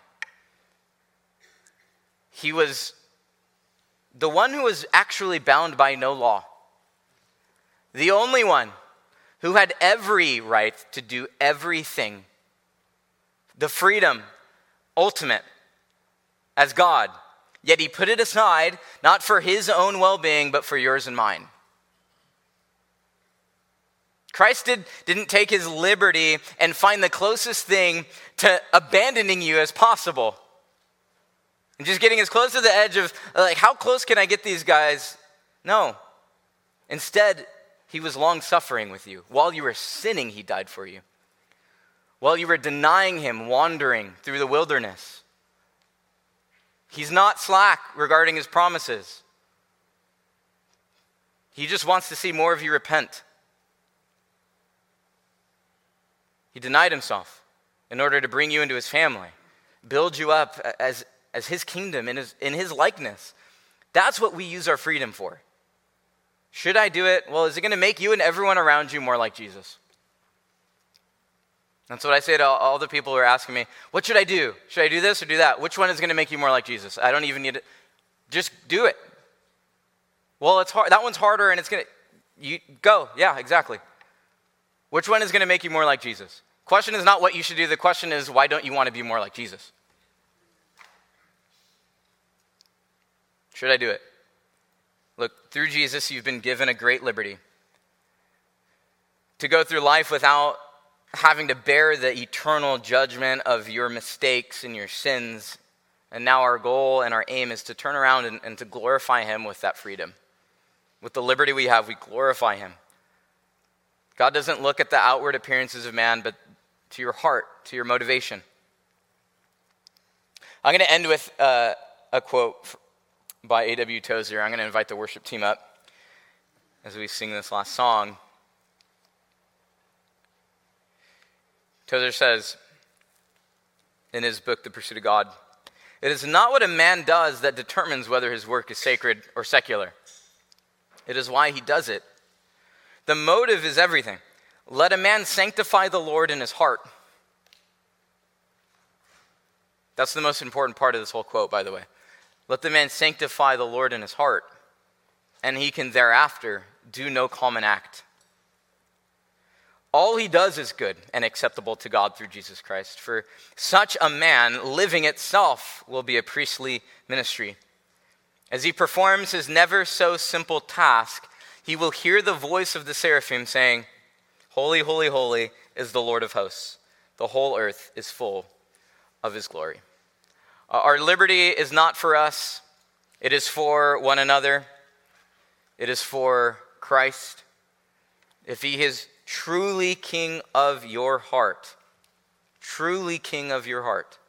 Speaker 1: He was the one who was actually bound by no law. The only one who had every right to do everything. The freedom, ultimate, as God. Yet he put it aside, not for his own well-being, but for yours and mine. Christ did, didn't take his liberty and find the closest thing to abandoning you as possible. And just getting as close to the edge of, like, how close can I get these guys? No. Instead, he was long-suffering with you. While you were sinning, he died for you. While you were denying him, wandering through the wilderness. He's not slack regarding his promises. He just wants to see more of you repent. He denied himself in order to bring you into his family, build you up as, as his kingdom, in his, in his likeness. That's what we use our freedom for. Should I do it? Well, is it going to make you and everyone around you more like Jesus? That's what I say to all, all the people who are asking me, what should I do? Should I do this or do that? Which one is going to make you more like Jesus? I don't even need it. Just do it. Well, it's hard. That one's harder and it's going to, you go. Yeah, exactly. Which one is going to make you more like Jesus? Question is not what you should do. The question is, why don't you want to be more like Jesus? Should I do it? Look, through Jesus, you've been given a great liberty to go through life without having to bear the eternal judgment of your mistakes and your sins. And now our goal and our aim is to turn around and, and to glorify him with that freedom. With the liberty we have, we glorify him. God doesn't look at the outward appearances of man, but to your heart, to your motivation. I'm going to end with uh, a quote by A W Tozer. I'm going to invite the worship team up as we sing this last song. Tozer says in his book, The Pursuit of God, "It is not what a man does that determines whether his work is sacred or secular. It is why he does it. The motive is everything. Let a man sanctify the Lord in his heart." That's the most important part of this whole quote, by the way. Let the man sanctify the Lord in his heart, and he can thereafter do no common act. All he does is good and acceptable to God through Jesus Christ. For such a man, living itself will be a priestly ministry. As he performs his never so simple task, he will hear the voice of the seraphim saying, "Holy, holy, holy is the Lord of hosts. The whole earth is full of his glory." Uh, our liberty is not for us. It is for one another. It is for Christ. If he is truly king of your heart, truly king of your heart,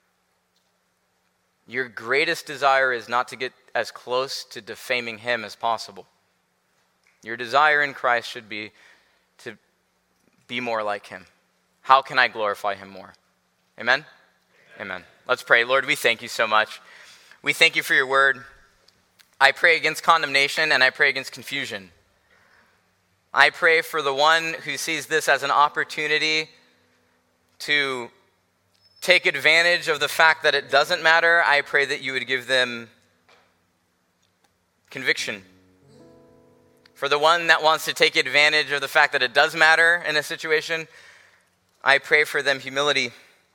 Speaker 1: your greatest desire is not to get as close to defaming him as possible. Your desire in Christ should be to be more like him. How can I glorify him more? Amen? Amen. Amen. Let's pray. Lord, we thank you so much. We thank you for your word. I pray against condemnation and I pray against confusion. I pray for the one who sees this as an opportunity to take advantage of the fact that it doesn't matter. I pray that you would give them conviction. For the one that wants to take advantage of the fact that it does matter in a situation, I pray for them humility.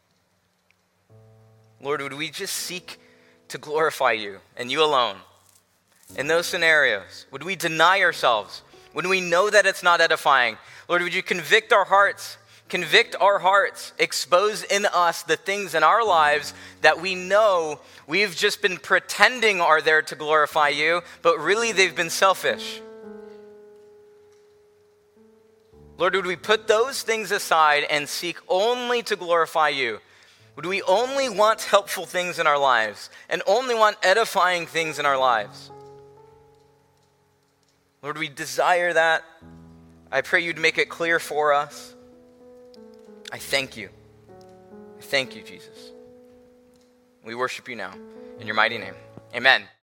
Speaker 1: Lord, would we just seek to glorify you and you alone in those scenarios? Would we deny ourselves when we know that it's not edifying? Lord, would you convict our hearts? Convict our hearts. Expose in us the things in our lives that we know we've just been pretending are there to glorify you, but really they've been selfish. Lord, would we put those things aside and seek only to glorify you? Would we only want helpful things in our lives and only want edifying things in our lives? Lord, we desire that. I pray you'd make it clear for us. I thank you. I thank you, Jesus. We worship you now in your mighty name. Amen.